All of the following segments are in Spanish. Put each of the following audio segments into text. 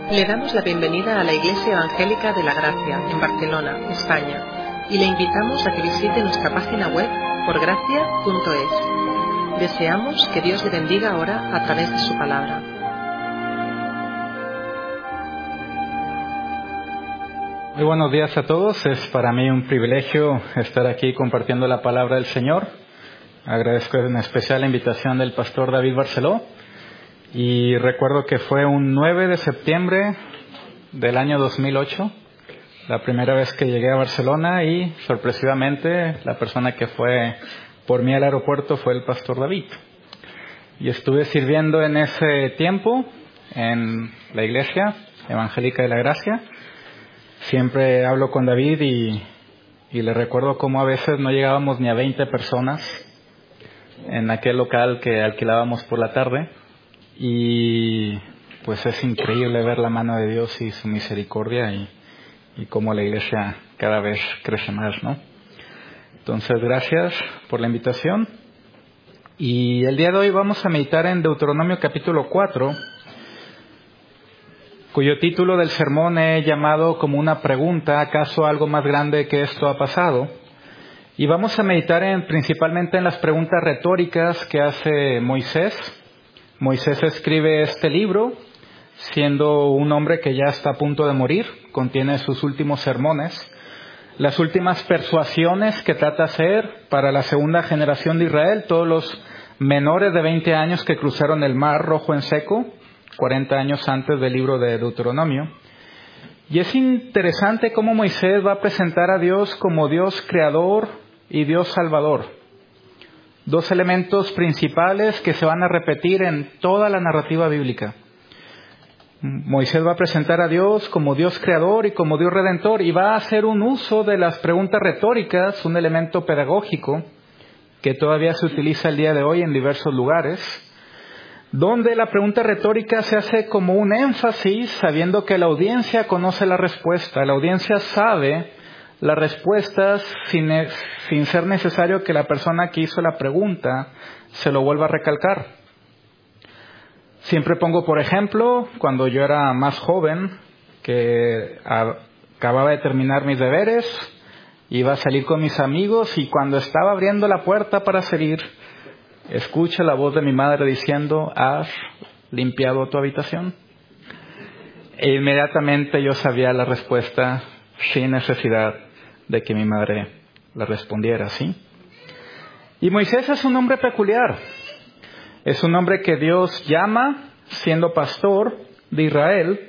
Le damos la bienvenida a la Iglesia Evangélica de la Gracia, en Barcelona, España, y le invitamos a que visite nuestra página web porgracia.es. Deseamos que Dios le bendiga ahora a través de su palabra. Muy buenos días a todos. Es para mí un privilegio estar aquí compartiendo la palabra del Señor. Agradezco en especial la invitación del pastor David Barceló. Y recuerdo que fue un 9 de septiembre del año 2008, la primera vez que llegué a Barcelona, y sorpresivamente la persona que fue por mí al aeropuerto fue el pastor David. Y estuve sirviendo en ese tiempo en la Iglesia Evangélica de la Gracia. Siempre hablo con David y le recuerdo cómo a veces no llegábamos ni a 20 personas en aquel local que alquilábamos por la tarde. Y pues es increíble ver la mano de Dios y su misericordia y cómo la iglesia cada vez crece más, ¿no? Entonces, gracias por la invitación. Y el día de hoy vamos a meditar en Deuteronomio capítulo 4, cuyo título del sermón he llamado como una pregunta: ¿acaso algo más grande que esto ha pasado? Y vamos a meditar principalmente en las preguntas retóricas que hace Moisés. Moisés escribe este libro siendo un hombre que ya está a punto de morir. Contiene sus últimos sermones, las últimas persuasiones que trata de hacer para la segunda generación de Israel, todos los menores de 20 años que cruzaron el Mar Rojo en seco, 40 años antes del libro de Deuteronomio. Y es interesante cómo Moisés va a presentar a Dios como Dios creador y Dios salvador. Dos elementos principales que se van a repetir en toda la narrativa bíblica. Moisés va a presentar a Dios como Dios creador y como Dios redentor, y va a hacer un uso de las preguntas retóricas, un elemento pedagógico que todavía se utiliza el día de hoy en diversos lugares, donde la pregunta retórica se hace como un énfasis, sabiendo que la audiencia conoce la respuesta. La audiencia sabe las respuestas sin ser necesario que la persona que hizo la pregunta se lo vuelva a recalcar. Siempre pongo, por ejemplo, cuando yo era más joven, que acababa de terminar mis deberes, iba a salir con mis amigos, y cuando estaba abriendo la puerta para salir, escucho la voz de mi madre diciendo: ¿has limpiado tu habitación? E inmediatamente yo sabía la respuesta sin necesidad de que mi madre le respondiera, ¿sí? Y Moisés es un hombre peculiar. Es un hombre que Dios llama siendo pastor de Israel.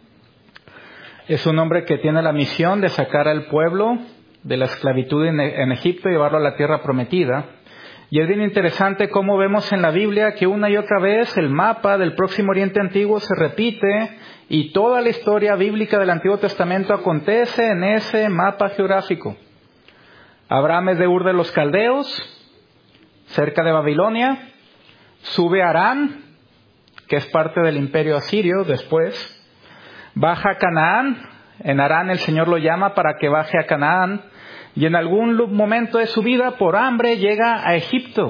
Es un hombre que tiene la misión de sacar al pueblo de la esclavitud en Egipto y llevarlo a la tierra prometida. Y es bien interesante cómo vemos en la Biblia que una y otra vez el mapa del Próximo Oriente Antiguo se repite, y toda la historia bíblica del Antiguo Testamento acontece en ese mapa geográfico. Abraham es de Ur de los Caldeos, cerca de Babilonia. Sube a Harán, que es parte del imperio asirio después. Baja a Canaán. En Harán el Señor lo llama para que baje a Canaán. Y en algún momento de su vida, por hambre, llega a Egipto.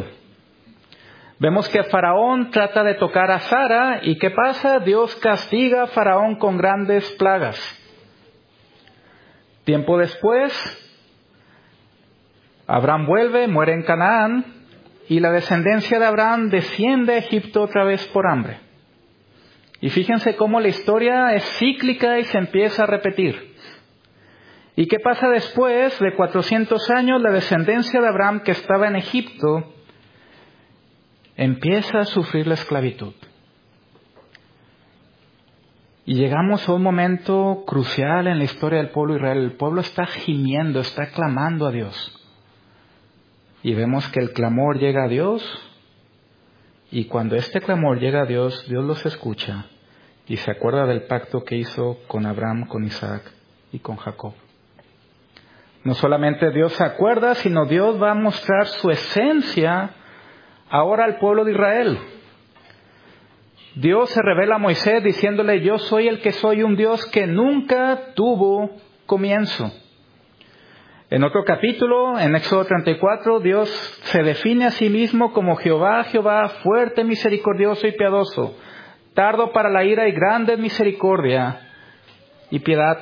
Vemos que Faraón trata de tocar a Sara, y ¿qué pasa? Dios castiga a Faraón con grandes plagas. Tiempo después, Abraham vuelve, muere en Canaán, y la descendencia de Abraham desciende a Egipto otra vez por hambre. Y fíjense cómo la historia es cíclica y se empieza a repetir. ¿Y qué pasa después de 400 años? La descendencia de Abraham, que estaba en Egipto, empieza a sufrir la esclavitud. Y llegamos a un momento crucial en la historia del pueblo de Israel. El pueblo está gimiendo, está clamando a Dios. Y vemos que el clamor llega a Dios. Y cuando este clamor llega a Dios, Dios los escucha y se acuerda del pacto que hizo con Abraham, con Isaac y con Jacob. No solamente Dios se acuerda, sino Dios va a mostrar su esencia ahora al pueblo de Israel. Dios se revela a Moisés diciéndole: yo soy el que soy, un Dios que nunca tuvo comienzo. En otro capítulo, en Éxodo 34, Dios se define a sí mismo como Jehová, Jehová, fuerte, misericordioso y piadoso, tardo para la ira y grande en misericordia y piedad.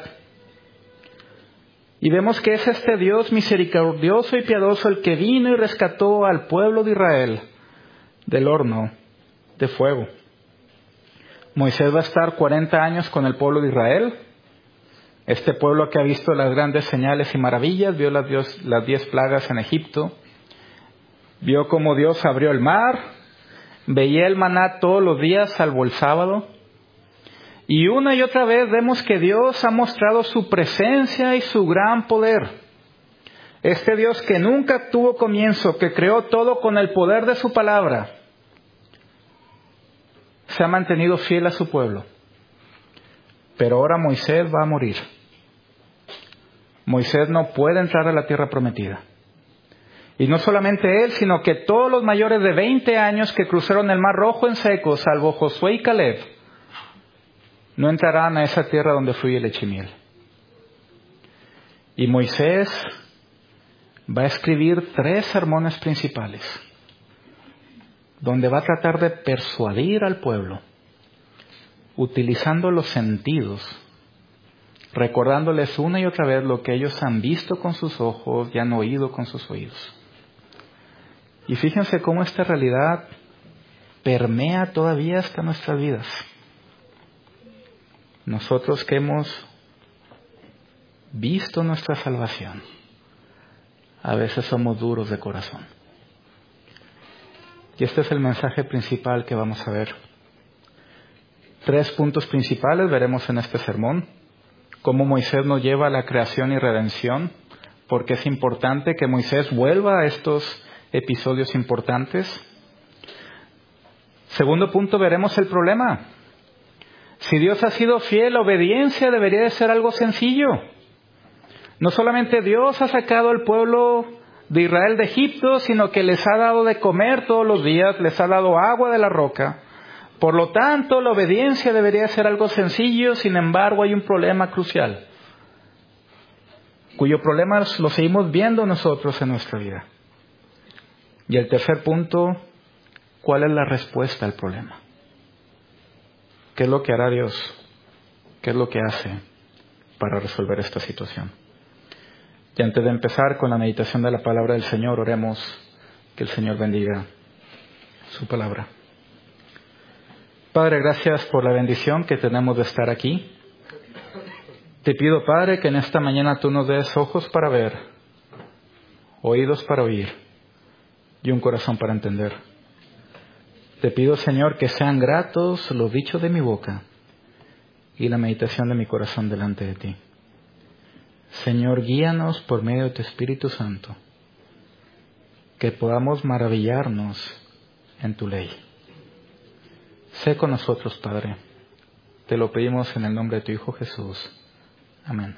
Y vemos que es este Dios misericordioso y piadoso el que vino y rescató al pueblo de Israel del horno de fuego. Moisés va a estar 40 años con el pueblo de Israel. Este pueblo que ha visto las grandes señales y maravillas, vio las 10 plagas en Egipto, vio cómo Dios abrió el mar, veía el maná todos los días salvo el sábado. Y una y otra vez vemos que Dios ha mostrado su presencia y su gran poder. Este Dios que nunca tuvo comienzo, que creó todo con el poder de su palabra, se ha mantenido fiel a su pueblo. Pero ahora Moisés va a morir. Moisés no puede entrar a la tierra prometida. Y no solamente él, sino que todos los mayores de 20 años que cruzaron el Mar Rojo en seco, salvo Josué y Caleb, no entrarán a esa tierra donde fluye leche y miel. Y Moisés va a escribir 3 sermones principales, donde va a tratar de persuadir al pueblo, utilizando los sentidos, recordándoles una y otra vez lo que ellos han visto con sus ojos y han oído con sus oídos. Y fíjense cómo esta realidad permea todavía hasta nuestras vidas. Nosotros que hemos visto nuestra salvación, a veces somos duros de corazón. Y este es el mensaje principal que vamos a ver. 3 puntos principales veremos en este sermón. Cómo Moisés nos lleva a la creación y redención, porque es importante que Moisés vuelva a estos episodios importantes. Segundo punto, veremos el problema. Si Dios ha sido fiel, la obediencia debería de ser algo sencillo. No solamente Dios ha sacado al pueblo de Israel de Egipto, sino que les ha dado de comer todos los días, les ha dado agua de la roca. Por lo tanto, la obediencia debería ser algo sencillo. Sin embargo, hay un problema crucial, cuyo problema lo seguimos viendo nosotros en nuestra vida. Y el tercer punto, ¿cuál es la respuesta al problema? ¿Qué es lo que hará Dios? ¿Qué es lo que hace para resolver esta situación? Y antes de empezar con la meditación de la palabra del Señor, oremos que el Señor bendiga su palabra. Padre, gracias por la bendición que tenemos de estar aquí. Te pido, Padre, que en esta mañana tú nos des ojos para ver, oídos para oír y un corazón para entender. Te pido, Señor, que sean gratos los dichos de mi boca y la meditación de mi corazón delante de ti. Señor, guíanos por medio de tu Espíritu Santo, que podamos maravillarnos en tu ley. Sé con nosotros, Padre. Te lo pedimos en el nombre de tu Hijo Jesús. Amén.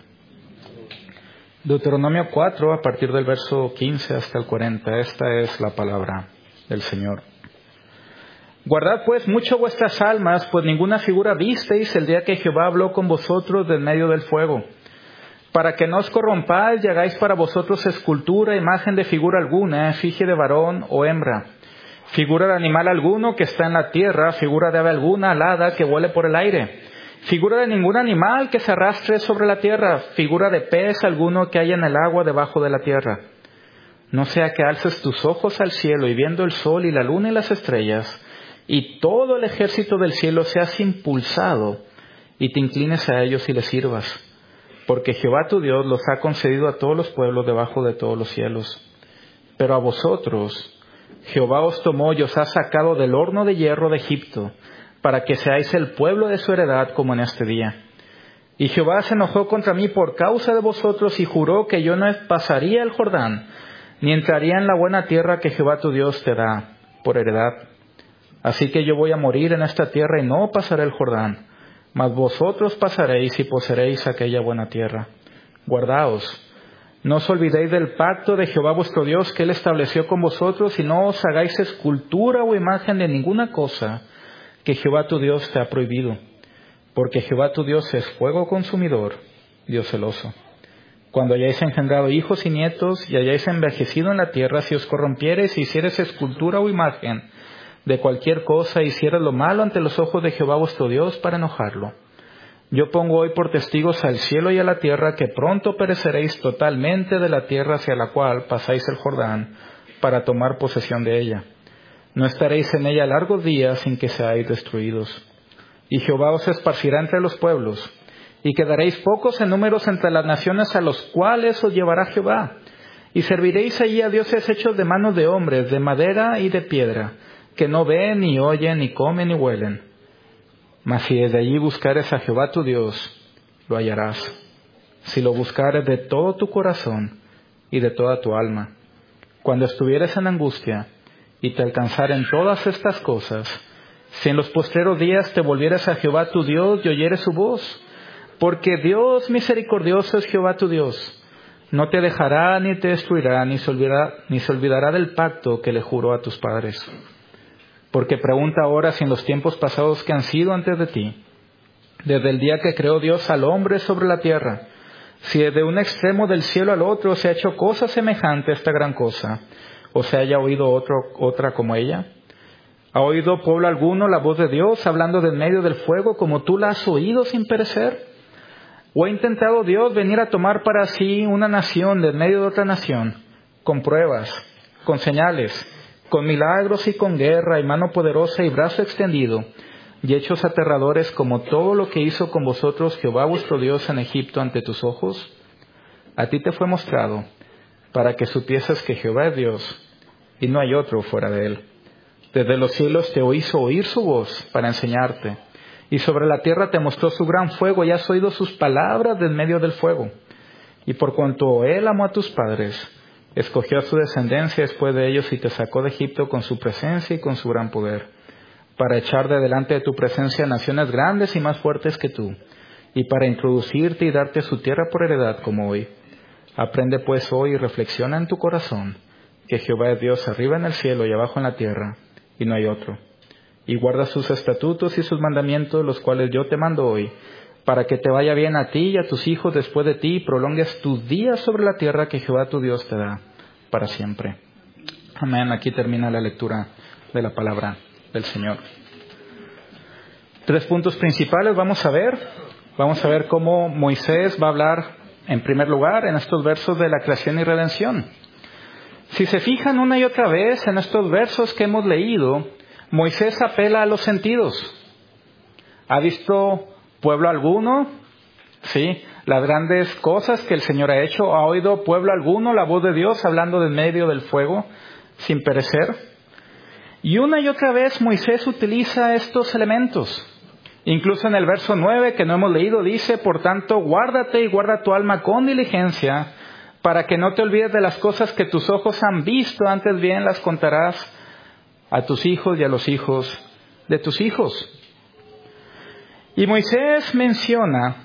Deuteronomio 4, a partir del verso 15 hasta el 40. Esta es la palabra del Señor. Guardad pues mucho vuestras almas, pues ninguna figura visteis el día que Jehová habló con vosotros del medio del fuego, para que no os corrompáis y hagáis para vosotros escultura, imagen de figura alguna, efigie de varón o hembra, figura de animal alguno que está en la tierra, figura de ave alguna alada que vuele por el aire, figura de ningún animal que se arrastre sobre la tierra, figura de pez alguno que haya en el agua debajo de la tierra. No sea que alces tus ojos al cielo y viendo el sol y la luna y las estrellas, y todo el ejército del cielo seas impulsado y te inclines a ellos y les sirvas. Porque Jehová tu Dios los ha concedido a todos los pueblos debajo de todos los cielos. Pero a vosotros Jehová os tomó y os ha sacado del horno de hierro de Egipto, para que seáis el pueblo de su heredad como en este día. Y Jehová se enojó contra mí por causa de vosotros y juró que yo no pasaría el Jordán, ni entraría en la buena tierra que Jehová tu Dios te da por heredad. Así que yo voy a morir en esta tierra y no pasaré el Jordán, mas vosotros pasaréis y poseeréis aquella buena tierra. Guardaos, no os olvidéis del pacto de Jehová vuestro Dios que Él estableció con vosotros, y no os hagáis escultura o imagen de ninguna cosa que Jehová tu Dios te ha prohibido. Porque Jehová tu Dios es fuego consumidor, Dios celoso. Cuando hayáis engendrado hijos y nietos y hayáis envejecido en la tierra, si os corrompiereis y hiciereis escultura o imagen de cualquier cosa hicieras lo malo ante los ojos de Jehová vuestro Dios para enojarlo. Yo pongo hoy por testigos al cielo y a la tierra que pronto pereceréis totalmente de la tierra hacia la cual pasáis el Jordán para tomar posesión de ella. No estaréis en ella largos días sin que seáis destruidos. Y Jehová os esparcirá entre los pueblos, y quedaréis pocos en números entre las naciones a los cuales os llevará Jehová. Y serviréis allí a dioses hechos de manos de hombres, de madera y de piedra, que no ven, ni oyen, ni comen, ni huelen. Mas si desde allí buscares a Jehová tu Dios, lo hallarás. Si lo buscares de todo tu corazón y de toda tu alma. Cuando estuvieres en angustia y te alcanzaren todas estas cosas, si en los postreros días te volvieres a Jehová tu Dios y oyeres su voz, porque Dios misericordioso es Jehová tu Dios, no te dejará ni te destruirá, ni se olvidará del pacto que le juró a tus padres. Porque pregunta ahora si en los tiempos pasados que han sido antes de ti, desde el día que creó Dios al hombre sobre la tierra, si desde un extremo del cielo al otro se ha hecho cosa semejante a esta gran cosa, o se haya oído otra como ella. ¿Ha oído pueblo alguno la voz de Dios hablando de en medio del fuego como tú la has oído sin perecer? ¿O ha intentado Dios venir a tomar para sí una nación de en medio de otra nación, con pruebas, con señales, con milagros y con guerra y mano poderosa y brazo extendido, y hechos aterradores como todo lo que hizo con vosotros Jehová vuestro Dios en Egipto ante tus ojos? A ti te fue mostrado, para que supieses que Jehová es Dios, y no hay otro fuera de él. Desde los cielos te hizo oír su voz para enseñarte, y sobre la tierra te mostró su gran fuego, y has oído sus palabras de en medio del fuego. Y por cuanto él amó a tus padres, escogió a su descendencia después de ellos y te sacó de Egipto con su presencia y con su gran poder, para echar de delante de tu presencia naciones grandes y más fuertes que tú, y para introducirte y darte su tierra por heredad como hoy. Aprende pues hoy y reflexiona en tu corazón que Jehová es Dios arriba en el cielo y abajo en la tierra, y no hay otro. Y guarda sus estatutos y sus mandamientos, los cuales yo te mando hoy, para que te vaya bien a ti y a tus hijos después de ti, y prolongues tus días sobre la tierra que Jehová tu Dios te da para siempre. Amén. Aquí termina la lectura de la palabra del Señor. 3 puntos principales vamos a ver. Vamos a ver cómo Moisés va a hablar, en primer lugar, en estos versos de la creación y redención. Si se fijan una y otra vez en estos versos que hemos leído, Moisés apela a los sentidos. ¿Ha visto pueblo alguno? Sí, las grandes cosas que el Señor ha hecho. ¿Ha oído pueblo alguno la voz de Dios hablando de en medio del fuego sin perecer? Y una y otra vez Moisés utiliza estos elementos. Incluso en el verso 9 que no hemos leído dice, por tanto, guárdate y guarda tu alma con diligencia para que no te olvides de las cosas que tus ojos han visto, antes bien las contarás a tus hijos y a los hijos de tus hijos. Y Moisés menciona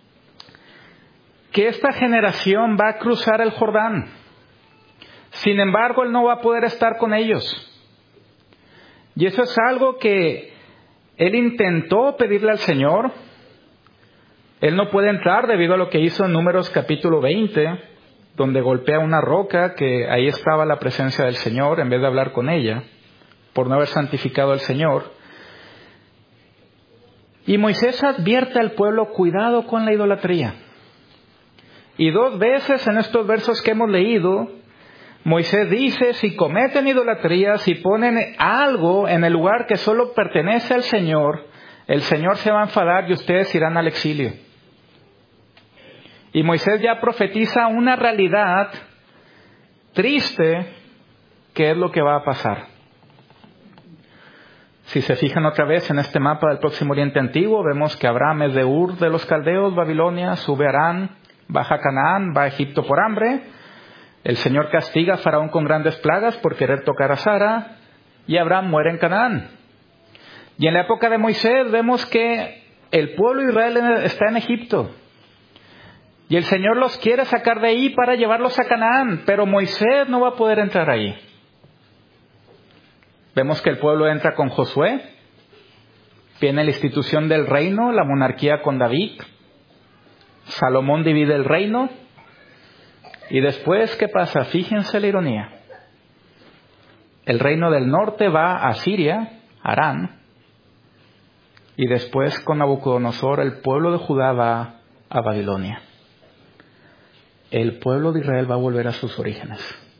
que esta generación va a cruzar el Jordán. Sin embargo, él no va a poder estar con ellos. Y eso es algo que él intentó pedirle al Señor. Él no puede entrar debido a lo que hizo en Números capítulo 20, donde golpea una roca, que ahí estaba la presencia del Señor, en vez de hablar con ella, por no haber santificado al Señor. Y Moisés advierte al pueblo, cuidado con la idolatría. Y 2 veces en estos versos que hemos leído, Moisés dice, si cometen idolatría, si ponen algo en el lugar que solo pertenece al Señor, el Señor se va a enfadar y ustedes irán al exilio. Y Moisés ya profetiza una realidad triste, que es lo que va a pasar. Si se fijan otra vez en este mapa del Próximo Oriente Antiguo, vemos que Abraham es de Ur de los Caldeos, Babilonia, sube a Harán, baja a Canaán, va a Egipto por hambre. El Señor castiga a Faraón con grandes plagas por querer tocar a Sara, y Abraham muere en Canaán. Y en la época de Moisés vemos que el pueblo de Israel está en Egipto. Y el Señor los quiere sacar de ahí para llevarlos a Canaán, pero Moisés no va a poder entrar ahí. Vemos que el pueblo entra con Josué, viene la institución del reino, la monarquía con David, Salomón divide el reino, y después, ¿qué pasa? Fíjense la ironía. El reino del norte va a Siria, Harán, y después con Nabucodonosor el pueblo de Judá va a Babilonia. El pueblo de Israel va a volver a sus orígenes.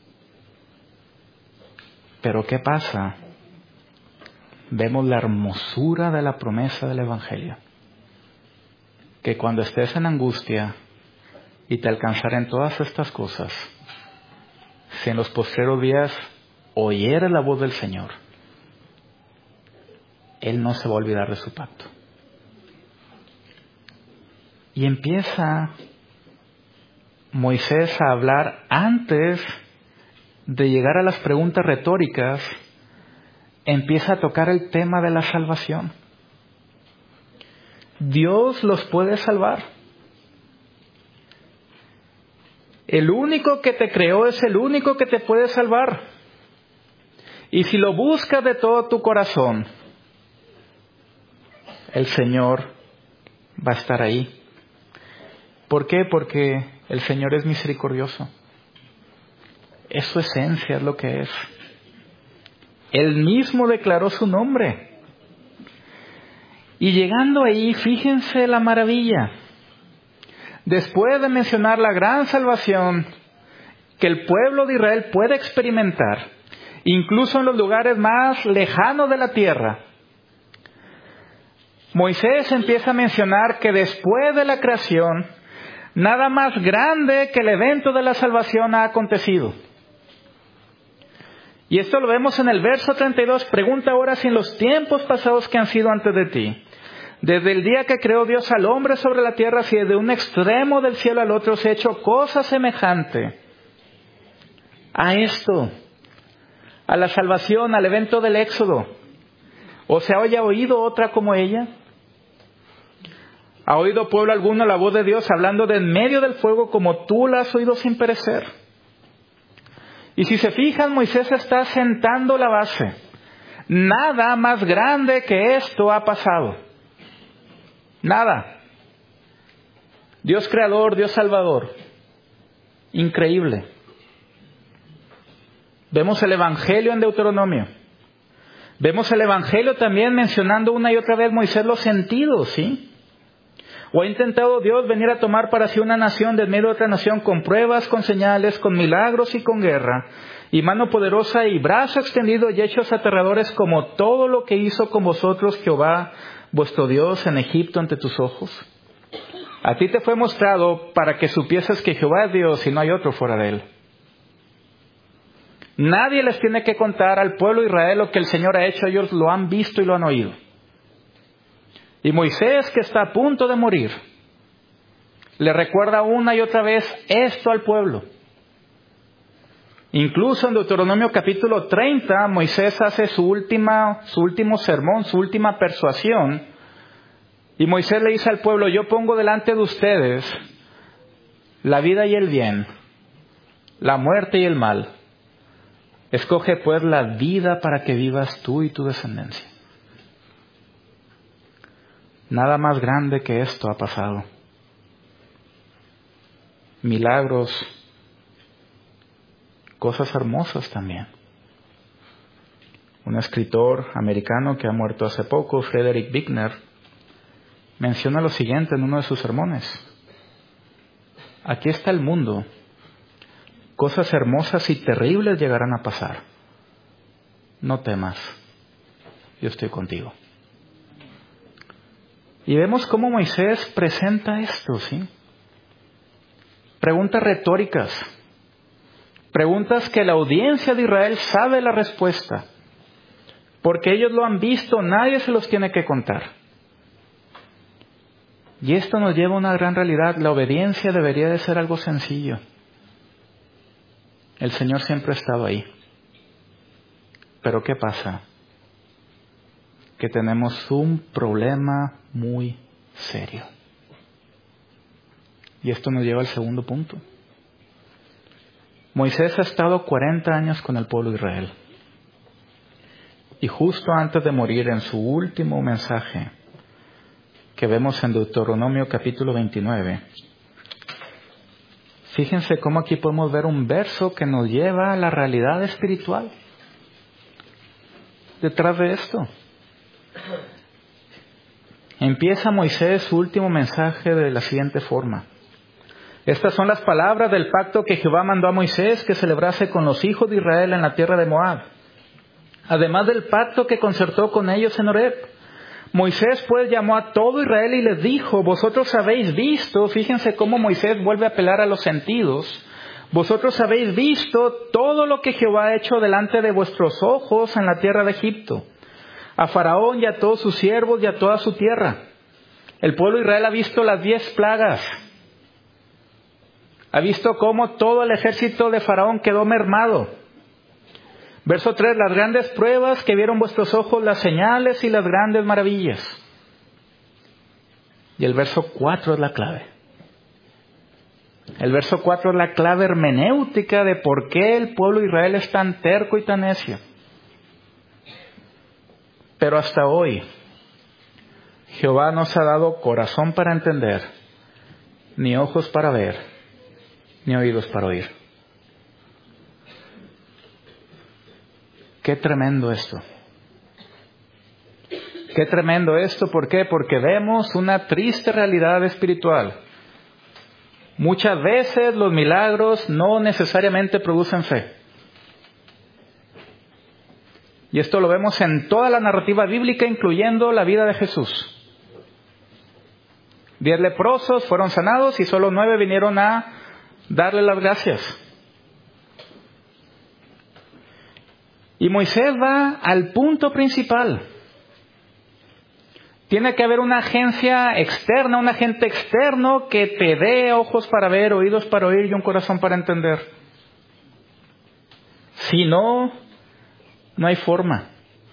Pero ¿qué pasa? Vemos la hermosura de la promesa del Evangelio. Que cuando estés en angustia y te alcanzaren todas estas cosas, si en los postreros días oyeres la voz del Señor, Él no se va a olvidar de su pacto. Y empieza Moisés a hablar antes de llegar a las preguntas retóricas, empieza a tocar el tema de la salvación. Dios los puede salvar. El único que te creó es el único que te puede salvar. Y si lo buscas de todo tu corazón, el Señor va a estar ahí. ¿Por qué? Porque el Señor es misericordioso. Es su esencia, es lo que es. Él mismo declaró su nombre. Y llegando ahí, fíjense la maravilla. Después de mencionar la gran salvación que el pueblo de Israel puede experimentar, incluso en los lugares más lejanos de la tierra, Moisés empieza a mencionar que después de la creación, nada más grande que el evento de la salvación ha acontecido. Y esto lo vemos en el verso 32. Pregunta ahora si en los tiempos pasados que han sido antes de ti, desde el día que creó Dios al hombre sobre la tierra, si de un extremo del cielo al otro se ha hecho cosa semejante a esto, a la salvación, al evento del Éxodo, o se haya oído otra como ella. ¿Ha oído pueblo alguno la voz de Dios hablando de en medio del fuego como tú la has oído sin perecer? Y si se fijan, Moisés está sentando la base. Nada más grande que esto ha pasado. Nada. Dios creador, Dios salvador. Increíble. Vemos el Evangelio en Deuteronomio. Vemos el Evangelio también mencionando una y otra vez Moisés los sentidos, ¿sí? ¿O ha intentado Dios venir a tomar para sí una nación de en medio de otra nación con pruebas, con señales, con milagros y con guerra, y mano poderosa y brazo extendido y hechos aterradores como todo lo que hizo con vosotros Jehová, vuestro Dios, en Egipto ante tus ojos? A ti te fue mostrado para que supieses que Jehová es Dios y no hay otro fuera de Él. Nadie les tiene que contar al pueblo de Israel lo que el Señor ha hecho. Ellos lo han visto y lo han oído. Y Moisés, que está a punto de morir, le recuerda una y otra vez esto al pueblo. Incluso en Deuteronomio capítulo 30, Moisés hace su último sermón, su última persuasión. Y Moisés le dice al pueblo: yo pongo delante de ustedes la vida y el bien, la muerte y el mal. Escoge pues la vida para que vivas tú y tu descendencia. Nada más grande que esto ha pasado. Milagros, cosas hermosas también. Un escritor americano que ha muerto hace poco, Frederick Buechner, menciona lo siguiente en uno de sus sermones: aquí está el mundo. Cosas hermosas y terribles llegarán a pasar. No temas, yo estoy contigo. Y vemos cómo Moisés presenta esto, ¿sí? Preguntas retóricas. Preguntas que la audiencia de Israel sabe la respuesta. Porque ellos lo han visto, nadie se los tiene que contar. Y esto nos lleva a una gran realidad. La obediencia debería de ser algo sencillo. El Señor siempre ha estado ahí. Pero ¿qué pasa? Que tenemos un problema muy serio. Y esto nos lleva al segundo punto. Moisés ha estado 40 años con el pueblo de Israel. Y justo antes de morir, en su último mensaje, que vemos en Deuteronomio capítulo 29, fíjense cómo aquí podemos ver un verso que nos lleva a la realidad espiritual. detrás de esto? Empieza Moisés su último mensaje de la siguiente forma. Estas son las palabras del pacto que Jehová mandó a Moisés que celebrase con los hijos de Israel en la tierra de Moab, además del pacto que concertó con ellos en Horeb. Moisés pues llamó a todo Israel y les dijo: vosotros habéis visto, fíjense cómo Moisés vuelve a apelar a los sentidos, vosotros habéis visto todo lo que Jehová ha hecho delante de vuestros ojos en la tierra de Egipto, a Faraón y a todos sus siervos y a toda su tierra. El pueblo de Israel ha visto las 10 plagas, ha visto cómo todo el ejército de Faraón quedó mermado. Verso 3, las grandes pruebas que vieron vuestros ojos, las señales y las grandes maravillas. Y el verso 4 es la clave. El verso 4 es la clave hermenéutica de por qué el pueblo de Israel es tan terco y tan necio. Pero hasta hoy, Jehová nos ha dado corazón para entender, ni ojos para ver, ni oídos para oír. Qué tremendo esto. Qué tremendo esto. ¿Por qué? Porque vemos una triste realidad espiritual. Muchas veces los milagros no necesariamente producen fe. Y esto lo vemos en toda la narrativa bíblica, incluyendo la vida de Jesús. 10 leprosos fueron sanados y solo 9 vinieron a darle las gracias. Y Moisés va al punto principal. Tiene que haber una agencia externa, un agente externo que te dé ojos para ver, oídos para oír y un corazón para entender. Si no, no hay forma.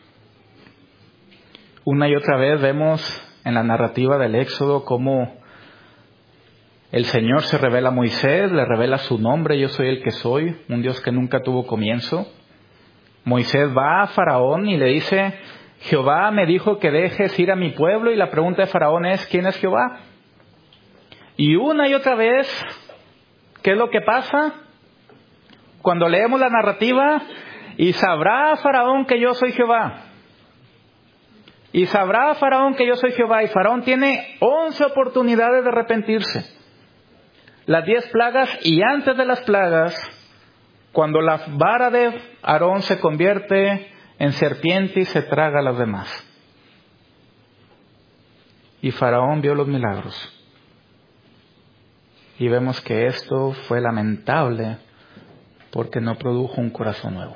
Una y otra vez vemos en la narrativa del Éxodo cómo el Señor se revela a Moisés, le revela su nombre: yo soy el que soy, un Dios que nunca tuvo comienzo. Moisés va a Faraón y le dice: Jehová me dijo que dejes ir a mi pueblo. Y la pregunta de Faraón es: ¿quién es Jehová? Y una y otra vez, ¿qué es lo que pasa? Cuando leemos la narrativa: y sabrá Faraón que yo soy Jehová. Y sabrá Faraón que yo soy Jehová. Y Faraón tiene 11 oportunidades de arrepentirse. Las 10 plagas, y antes de las plagas, cuando la vara de Aarón se convierte en serpiente y se traga a las demás. Y Faraón vio los milagros. Y vemos que esto fue lamentable porque no produjo un corazón nuevo.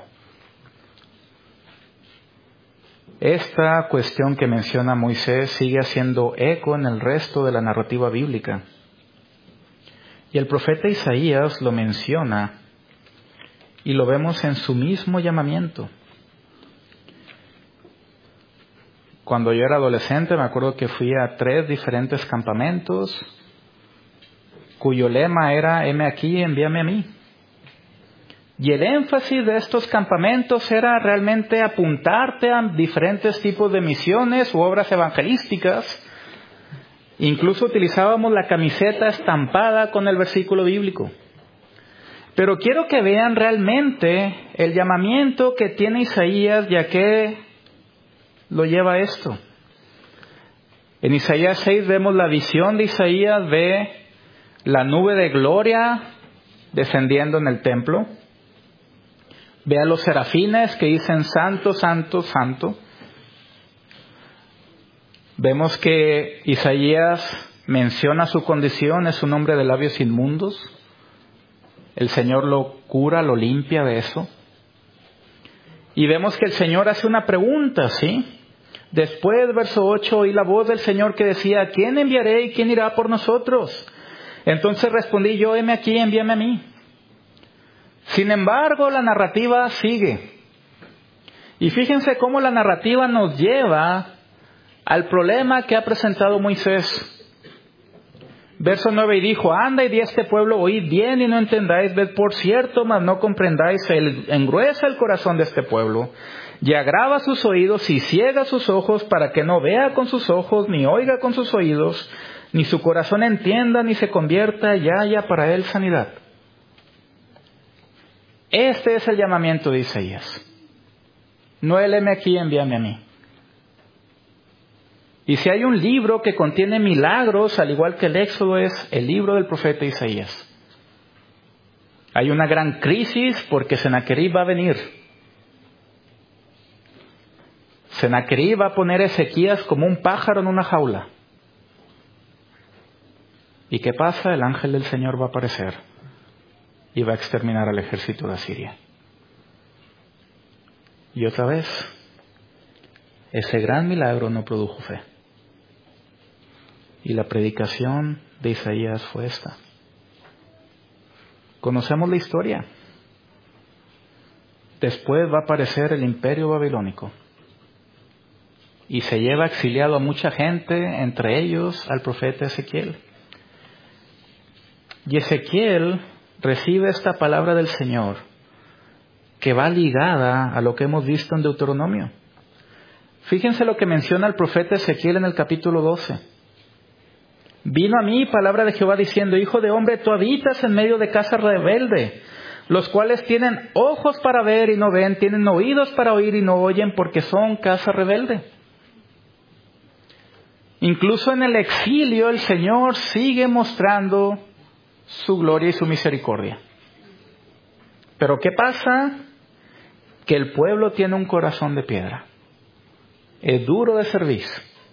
Esta cuestión que menciona Moisés sigue haciendo eco en el resto de la narrativa bíblica. Y el profeta Isaías lo menciona y lo vemos en su mismo llamamiento. Cuando yo era adolescente me acuerdo que fui a 3 diferentes campamentos cuyo lema era: heme aquí, envíame a mí. Y el énfasis de estos campamentos era realmente apuntarte a diferentes tipos de misiones u obras evangelísticas. Incluso utilizábamos la camiseta estampada con el versículo bíblico. Pero quiero que vean realmente el llamamiento que tiene Isaías y a qué lo lleva esto. En Isaías 6 vemos la visión de Isaías de la nube de gloria descendiendo en el templo. Ve a los serafines que dicen: santo, santo, santo. Vemos que Isaías menciona su condición, es un hombre de labios inmundos. El Señor lo cura, lo limpia de eso. Y vemos que el Señor hace una pregunta, ¿sí? Después, verso 8, oí la voz del Señor que decía: ¿quién enviaré y quién irá por nosotros? Entonces respondí yo: heme aquí, envíame a mí. Sin embargo, la narrativa sigue. Y fíjense cómo la narrativa nos lleva al problema que ha presentado Moisés. Verso 9: y dijo: anda y di a este pueblo, oíd bien y no entendáis, ved por cierto, mas no comprendáis. Él engruesa el corazón de este pueblo, y agrava sus oídos y ciega sus ojos, para que no vea con sus ojos, ni oiga con sus oídos, ni su corazón entienda, ni se convierta, y haya para él sanidad. Este es el llamamiento de Isaías. no el heme aquí, envíame a mí. Y si hay un libro que contiene milagros, al igual que el Éxodo, es el libro del profeta Isaías. Hay una gran crisis porque Sennacherib va a venir. Sennacherib va a poner a Ezequías como un pájaro en una jaula. ¿Y qué pasa? El ángel del Señor va a aparecer y va a exterminar al ejército de Asiria. Y otra vez, ese gran milagro no produjo fe. Y la predicación de Isaías fue esta. Conocemos la historia. Después va a aparecer el imperio babilónico. Y se lleva exiliado a mucha gente, entre ellos al profeta Ezequiel. Y Ezequiel recibe esta palabra del Señor, que va ligada a lo que hemos visto en Deuteronomio. Fíjense lo que menciona el profeta Ezequiel en el capítulo 12. Vino a mí palabra de Jehová diciendo: Hijo de hombre, tú habitas en medio de casa rebelde, los cuales tienen ojos para ver y no ven, tienen oídos para oír y no oyen, porque son casa rebelde. Incluso en el exilio el Señor sigue mostrando su gloria y su misericordia. Pero ¿qué pasa? Que el pueblo tiene un corazón de piedra. Es duro de servir.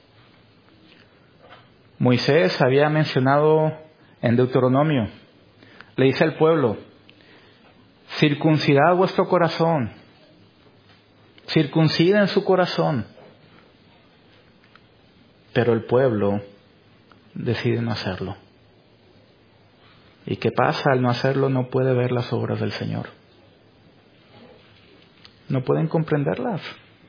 Moisés había mencionado en Deuteronomio, le dice al pueblo: circuncidad vuestro corazón, circunciden su corazón. Pero el pueblo decide no hacerlo. ¿Y qué pasa? Al no hacerlo no puede ver las obras del Señor. No pueden comprenderlas.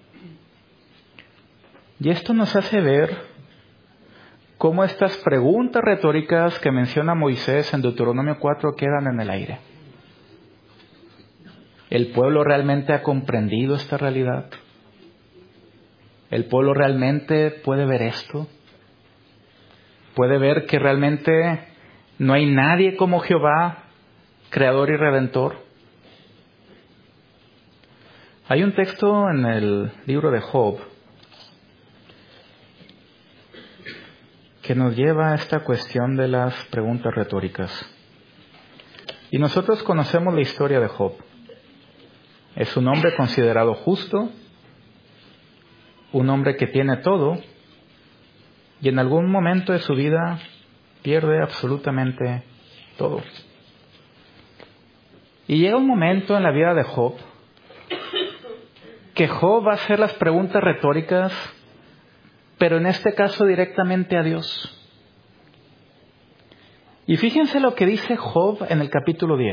Y esto nos hace ver cómo estas preguntas retóricas que menciona Moisés en Deuteronomio 4 quedan en el aire. ¿El pueblo realmente ha comprendido esta realidad? ¿El pueblo realmente puede ver esto? ¿Puede ver que realmente no hay nadie como Jehová, creador y redentor? Hay un texto en el libro de Job que nos lleva a esta cuestión de las preguntas retóricas. Y nosotros conocemos la historia de Job. Es un hombre considerado justo, un hombre que tiene todo, y en algún momento de su vida pierde absolutamente todo. Y llega un momento en la vida de Job que Job va a hacer las preguntas retóricas, pero en este caso directamente a Dios. Y fíjense lo que dice Job en el capítulo 10.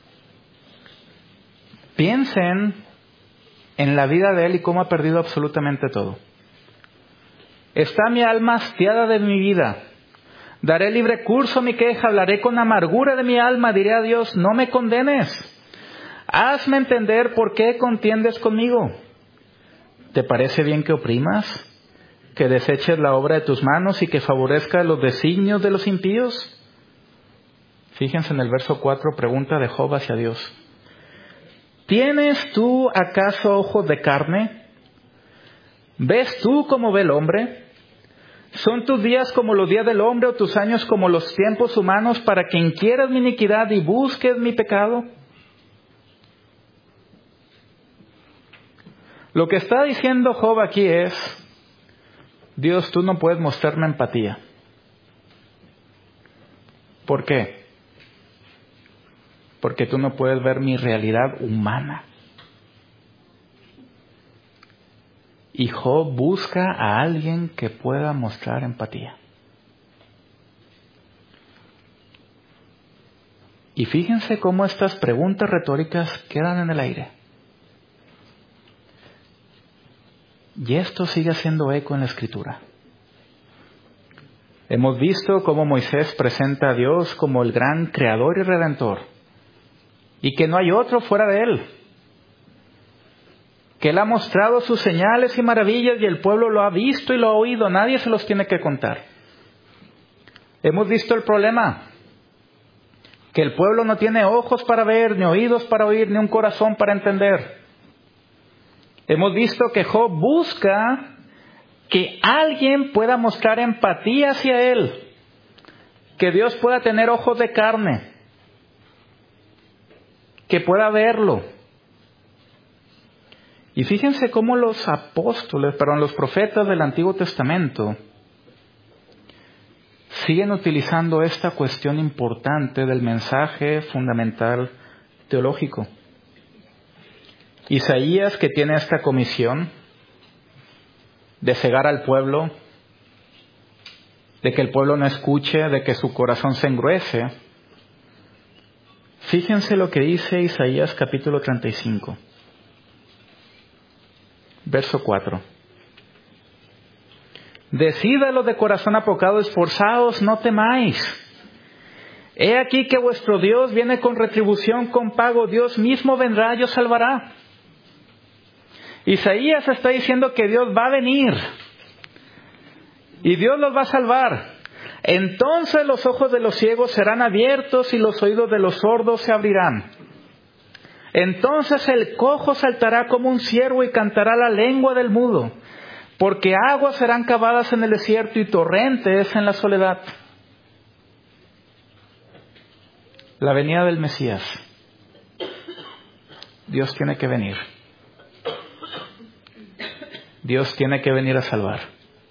Piensen en la vida de él y cómo ha perdido absolutamente todo. Está mi alma hastiada de mi vida. Daré libre curso a mi queja, hablaré con amargura de mi alma, diré a Dios: no me condenes. Hazme entender por qué contiendes conmigo. ¿Te parece bien que oprimas, que deseches la obra de tus manos y que favorezcas los designios de los impíos? Fíjense en el verso 4, pregunta de Job hacia Dios. ¿Tienes tú acaso ojos de carne? ¿Ves tú como ve el hombre? ¿Son tus días como los días del hombre o tus años como los tiempos humanos para que inquieras mi iniquidad y busques mi pecado? Lo que está diciendo Job aquí es: Dios, tú no puedes mostrarme empatía. ¿Por qué? Porque tú no puedes ver mi realidad humana. Y Job busca a alguien que pueda mostrar empatía. Y fíjense cómo estas preguntas retóricas quedan en el aire. Y esto sigue haciendo eco en la Escritura. Hemos visto cómo Moisés presenta a Dios como el gran creador y redentor, y que no hay otro fuera de él. Que él ha mostrado sus señales y maravillas y el pueblo lo ha visto y lo ha oído. Nadie se los tiene que contar. Hemos visto el problema. Que el pueblo no tiene ojos para ver, ni oídos para oír, ni un corazón para entender. Hemos visto que Job busca que alguien pueda mostrar empatía hacia él, que Dios pueda tener ojos de carne, que pueda verlo. Y fíjense cómo los profetas del Antiguo Testamento siguen utilizando esta cuestión importante del mensaje fundamental teológico. Isaías, que tiene esta comisión de cegar al pueblo, de que el pueblo no escuche, de que su corazón se engruece. Fíjense lo que dice Isaías capítulo 35, verso 4. Decid a los de corazón apocado, esforzaos, no temáis. He aquí que vuestro Dios viene con retribución, con pago. Dios mismo vendrá y os salvará. Isaías está diciendo que Dios va a venir y Dios los va a salvar. Entonces los ojos de los ciegos serán abiertos y los oídos de los sordos se abrirán. Entonces el cojo saltará como un ciervo y cantará la lengua del mudo, porque aguas serán cavadas en el desierto y torrentes en la soledad. La venida del Mesías. Dios tiene que venir. Dios tiene que venir a salvar.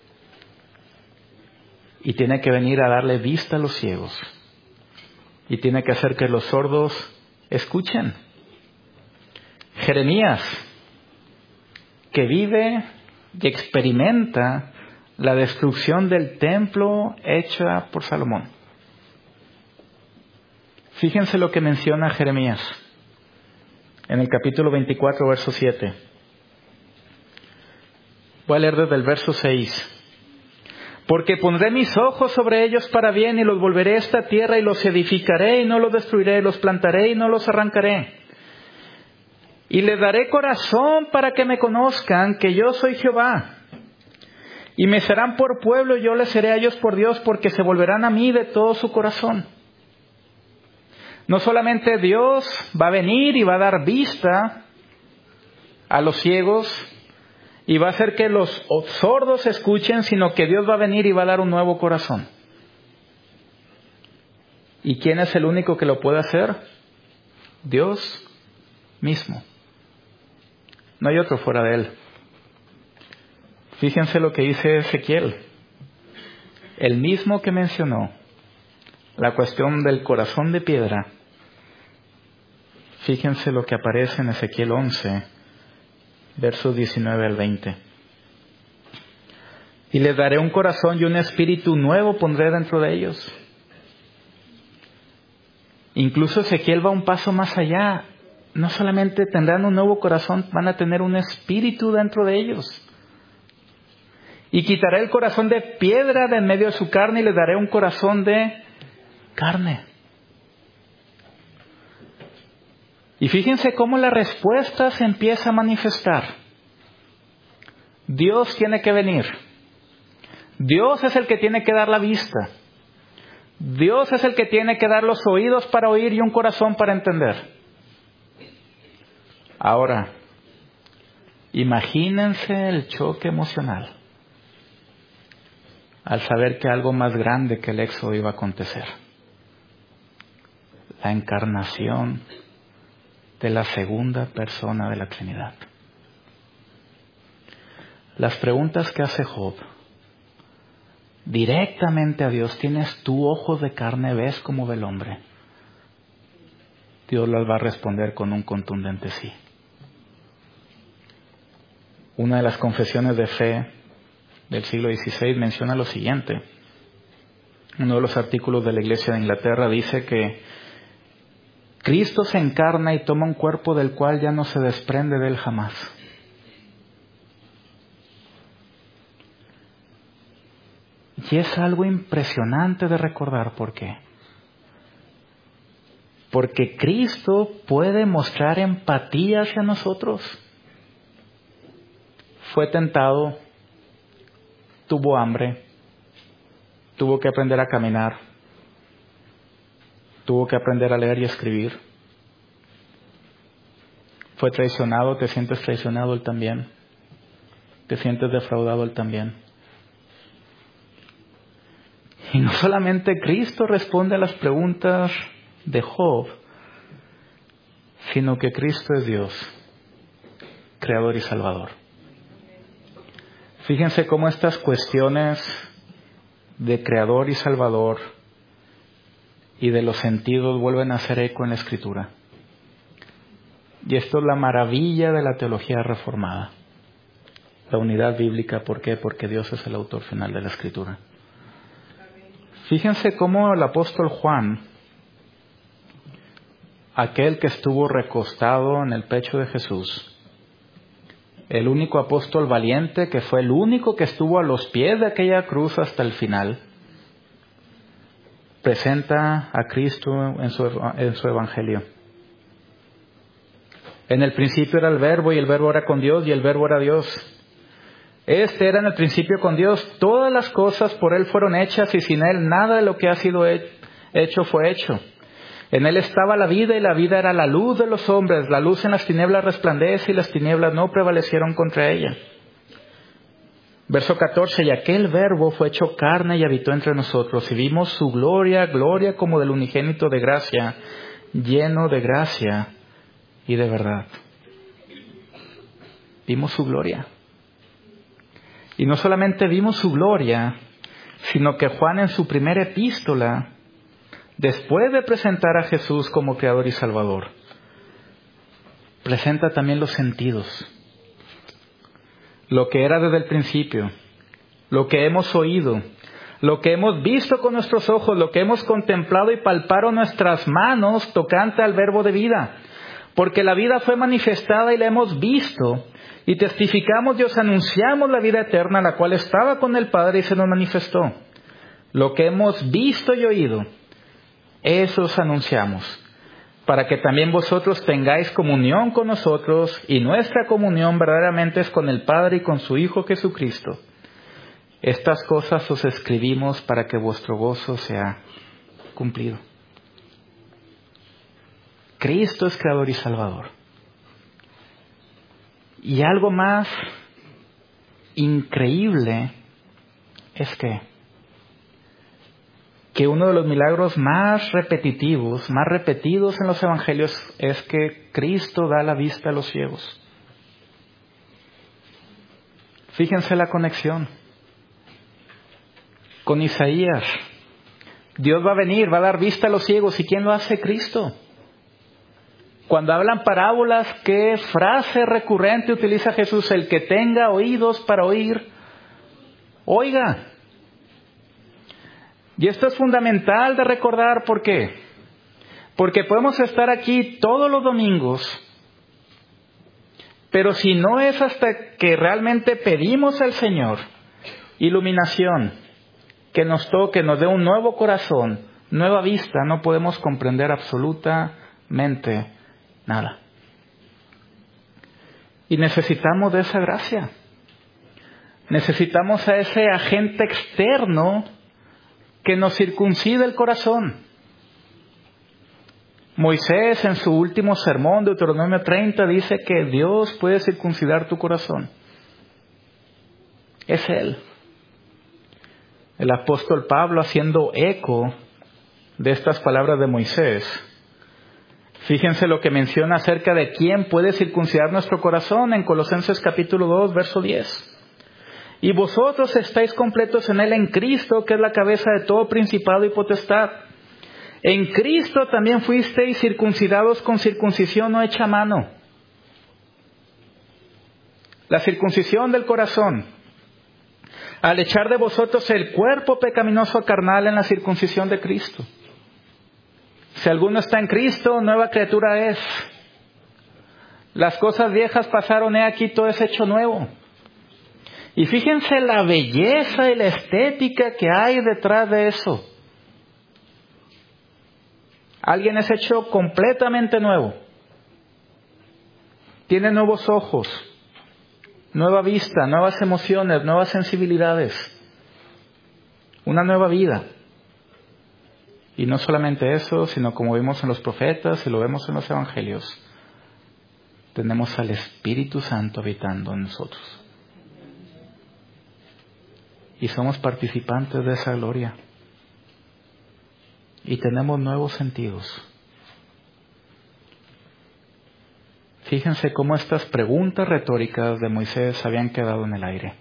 Y tiene que venir a darle vista a los ciegos. Y tiene que hacer que los sordos escuchen. Jeremías, que vive y experimenta la destrucción del templo hecha por Salomón. Fíjense lo que menciona Jeremías en el capítulo 24, verso 7. Voy a leer desde el verso 6. Porque pondré mis ojos sobre ellos para bien y los volveré a esta tierra y los edificaré y no los destruiré, los plantaré y no los arrancaré. Y les daré corazón para que me conozcan que yo soy Jehová. Y me serán por pueblo y yo les seré a ellos por Dios, porque se volverán a mí de todo su corazón. No solamente Dios va a venir y va a dar vista a los ciegos y va a hacer que los sordos escuchen, sino que Dios va a venir y va a dar un nuevo corazón. ¿Y quién es el único que lo puede hacer? Dios mismo. No hay otro fuera de Él. Fíjense lo que dice Ezequiel. El mismo que mencionó la cuestión del corazón de piedra. Fíjense lo que aparece en Ezequiel 11, versos 19 al 20. Y les daré un corazón y un espíritu nuevo pondré dentro de ellos. Incluso Ezequiel va un paso más allá. No solamente tendrán un nuevo corazón, van a tener un espíritu dentro de ellos. Y quitaré el corazón de piedra de en medio de su carne y les daré un corazón de carne. Y fíjense cómo la respuesta se empieza a manifestar. Dios tiene que venir. Dios es el que tiene que dar la vista. Dios es el que tiene que dar los oídos para oír y un corazón para entender. Ahora, imagínense el choque emocional al saber que algo más grande que el éxodo iba a acontecer. La encarnación de la segunda persona de la Trinidad. Las preguntas que hace Job directamente a Dios: ¿tienes tú ojos de carne? ¿Ves como ve el hombre? Dios las va a responder con un contundente sí. Una de las confesiones de fe del siglo XVI menciona lo siguiente. Uno de los artículos de la Iglesia de Inglaterra dice que Cristo se encarna y toma un cuerpo del cual ya no se desprende de él jamás. Y es algo impresionante de recordar. ¿Por qué? Porque Cristo puede mostrar empatía hacia nosotros. Fue tentado, tuvo hambre, tuvo que aprender a caminar, tuvo que aprender a leer y escribir. Fue traicionado, ¿te sientes traicionado él también? te sientes defraudado Él también. Y no solamente Cristo responde a las preguntas de Job, sino que Cristo es Dios, Creador y Salvador. Fíjense cómo estas cuestiones de Creador y Salvador y de los sentidos vuelven a hacer eco en la Escritura. Y esto es la maravilla de la teología reformada. La unidad bíblica, ¿por qué? Porque Dios es el autor final de la Escritura. Fíjense cómo el apóstol Juan, aquel que estuvo recostado en el pecho de Jesús, el único apóstol valiente, que fue el único que estuvo a los pies de aquella cruz hasta el final, presenta a Cristo en su evangelio. En el principio era el Verbo, y el Verbo era con Dios, y el Verbo era Dios. Este era en el principio con Dios. Todas las cosas por Él fueron hechas, y sin Él nada de lo que ha sido hecho fue hecho. En Él estaba la vida, y la vida era la luz de los hombres. La luz en las tinieblas resplandece, y las tinieblas no prevalecieron contra ella. Verso 14, y aquel Verbo fue hecho carne y habitó entre nosotros, y vimos su gloria, gloria como del unigénito de gracia, lleno de gracia y de verdad. Vimos su gloria. Y no solamente vimos su gloria, sino que Juan en su primera epístola, después de presentar a Jesús como Creador y Salvador, presenta también los sentidos. Lo que era desde el principio, lo que hemos oído, lo que hemos visto con nuestros ojos, lo que hemos contemplado y palparon nuestras manos tocante al Verbo de vida. Porque la vida fue manifestada y la hemos visto, y testificamos y os anunciamos la vida eterna, la cual estaba con el Padre y se nos manifestó. Lo que hemos visto y oído, eso os anunciamos, para que también vosotros tengáis comunión con nosotros, y nuestra comunión verdaderamente es con el Padre y con su Hijo Jesucristo. Estas cosas os escribimos para que vuestro gozo sea cumplido. Cristo es Creador y Salvador. Y algo más increíble es que uno de los milagros más repetitivos, más repetidos en los evangelios, es que Cristo da la vista a los ciegos. Fíjense la conexión con Isaías. Dios va a venir, va a dar vista a los ciegos. ¿Y quién lo hace? Cristo. Cuando hablan parábolas, ¿qué frase recurrente utiliza Jesús? El que tenga oídos para oír, oiga. Y esto es fundamental de recordar. ¿Por qué? Porque podemos estar aquí todos los domingos, pero si no es hasta que realmente pedimos al Señor iluminación, que nos toque, nos dé un nuevo corazón, nueva vista, no podemos comprender absolutamente nada. Y necesitamos de esa gracia. Necesitamos a ese agente externo que nos circuncide el corazón. Moisés en su último sermón, Deuteronomio 30, dice que Dios puede circuncidar tu corazón. Es Él. El apóstol Pablo, haciendo eco de estas palabras de Moisés, fíjense lo que menciona acerca de quién puede circuncidar nuestro corazón en Colosenses capítulo 2, verso 10. Y vosotros estáis completos en Él, en Cristo, que es la cabeza de todo principado y potestad. En Cristo también fuisteis circuncidados con circuncisión no hecha a mano. La circuncisión del corazón, al echar de vosotros el cuerpo pecaminoso carnal en la circuncisión de Cristo. Si alguno está en Cristo, nueva criatura es. Las cosas viejas pasaron, he aquí todo es hecho nuevo. Y fíjense la belleza y la estética que hay detrás de eso. Alguien es hecho completamente nuevo. Tiene nuevos ojos, nueva vista, nuevas emociones, nuevas sensibilidades. Una nueva vida. Y no solamente eso, sino como vimos en los profetas y lo vemos en los evangelios, tenemos al Espíritu Santo habitando en nosotros. y somos participantes de esa gloria. Y tenemos nuevos sentidos. Fíjense cómo estas preguntas retóricas de Moisés habían quedado en el aire.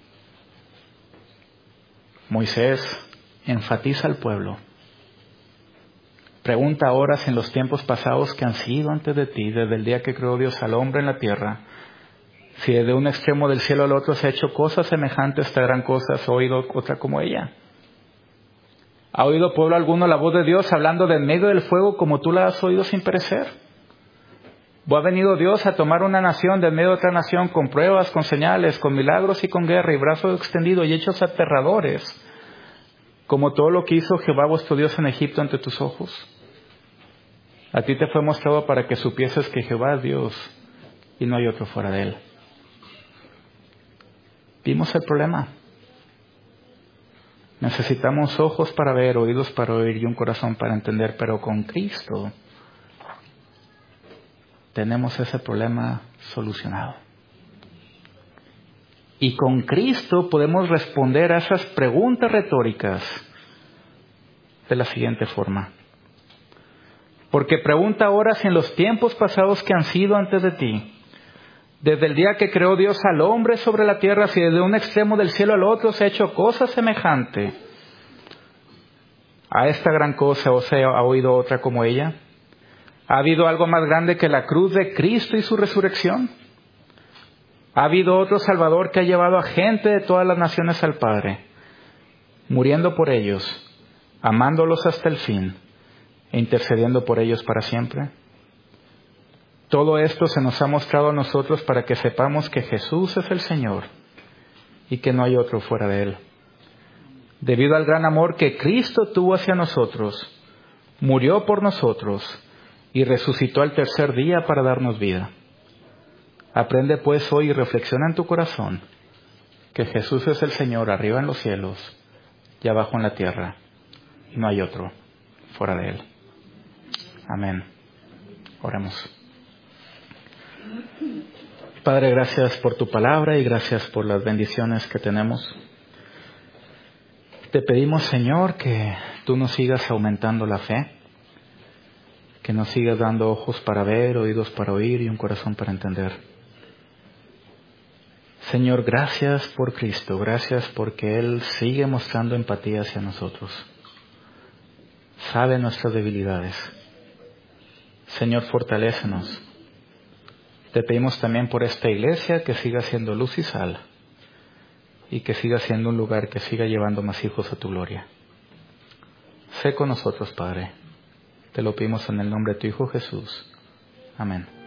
Moisés enfatiza al pueblo. Pregunta ahora si en los tiempos pasados que han sido antes de ti, desde el día que creó Dios al hombre en la tierra, si desde un extremo del cielo al otro se ha hecho cosas semejantes a esta gran cosa, ¿has oído otra como ella? ¿Ha oído pueblo alguno la voz de Dios hablando de en medio del fuego como tú la has oído sin perecer? ¿O ha venido Dios a tomar una nación de en medio de otra nación con pruebas, con señales, con milagros y con guerra y brazo extendido y hechos aterradores, como todo lo que hizo Jehová vuestro Dios en Egipto ante tus ojos? A ti te fue mostrado para que supieses que Jehová es Dios y no hay otro fuera de Él. Vimos el problema. Necesitamos ojos para ver, oídos para oír y un corazón para entender, pero con Cristo tenemos ese problema solucionado. Y con Cristo podemos responder a esas preguntas retóricas de la siguiente forma. Porque pregunta ahora si en los tiempos pasados que han sido antes de ti, desde el día que creó Dios al hombre sobre la tierra, si desde un extremo del cielo al otro se ha hecho cosa semejante a esta gran cosa, o sea, ¿ha oído otra como ella? ¿Ha habido algo más grande que la cruz de Cristo y su resurrección? ¿Ha habido otro Salvador que ha llevado a gente de todas las naciones al Padre, muriendo por ellos, amándolos hasta el fin e intercediendo por ellos para siempre? Todo esto se nos ha mostrado a nosotros para que sepamos que Jesús es el Señor y que no hay otro fuera de Él. Debido al gran amor que Cristo tuvo hacia nosotros, murió por nosotros y resucitó al tercer día para darnos vida. Aprende pues hoy y reflexiona en tu corazón que Jesús es el Señor arriba en los cielos y abajo en la tierra, y no hay otro fuera de Él. Amén. Oremos. Padre, gracias por tu palabra y gracias por las bendiciones que tenemos. Te pedimos, Señor, que tú nos sigas aumentando la fe, que nos sigas dando ojos para ver, oídos para oír y un corazón para entender. Señor, gracias por Cristo, gracias porque Él sigue mostrando empatía hacia nosotros. Sabe nuestras debilidades. Señor, fortalécenos. Te pedimos también por esta iglesia que siga siendo luz y sal y que siga siendo un lugar que siga llevando más hijos a tu gloria. Sé con nosotros, Padre. Te lo pedimos en el nombre de tu Hijo Jesús. Amén.